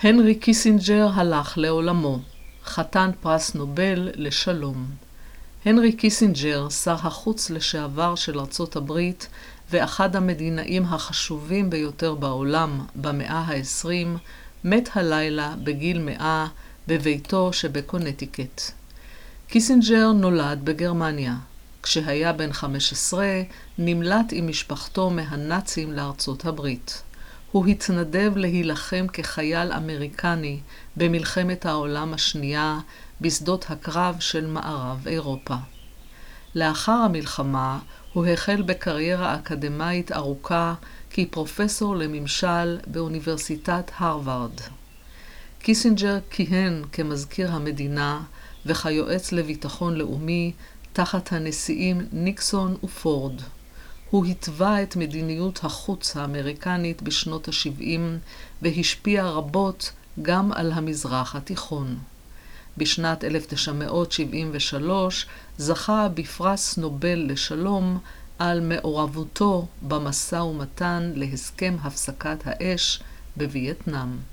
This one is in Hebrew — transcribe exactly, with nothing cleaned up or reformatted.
הנרי קיסינג'ר הלך לעולמו, חתן פרס נובל לשלום. הנרי קיסינג'ר, שר החוץ לשעבר של ארצות הברית ואחד המדינאים החשובים ביותר בעולם במאה ה-עשרים, מת הלילה בגיל מאה בביתו שבקונטיקט. קיסינג'ר נולד בגרמניה. כשהיה בן חמש עשרה נמלט עם משפחתו מהנאצים לארצות הברית. הוא התנדב להילחם כחייל אמריקני במלחמת העולם השנייה בשדות הקרב של מערב אירופה. לאחר המלחמה הוא החל בקריירה אקדמאית ארוכה כפרופסור לממשל באוניברסיטת הרווארד. קיסינג'ר כיהן כמזכיר המדינה וכיועץ לביטחון לאומי תחת הנשיאים ניקסון ופורד. הוא התווה את מדיניות החוץ האמריקנית בשנות ה-שבעים והשפיע רבות גם על המזרח התיכון. בשנת אלף תשע מאות שבעים ושלוש זכה בפרס נובל לשלום על מעורבותו במשא ומתן להסכם הפסקת האש בווייטנאם.